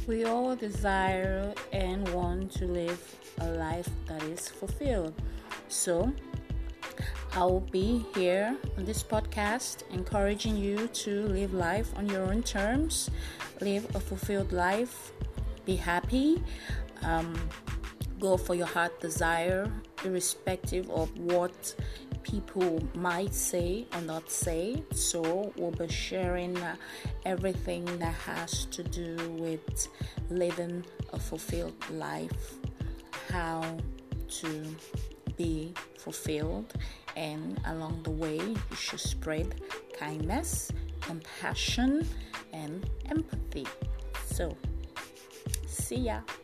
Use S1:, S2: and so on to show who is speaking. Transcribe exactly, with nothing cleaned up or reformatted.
S1: We all desire and want to live a life that is fulfilled. So, I will be here on this podcast encouraging you to live life on your own terms, live a fulfilled life, be happy, um, go for your heart desire, irrespective of what people might say or not say. So we'll be sharing uh, everything that has to do with living a fulfilled life, how to be fulfilled, and along the way you should spread kindness, compassion, and empathy. So see ya.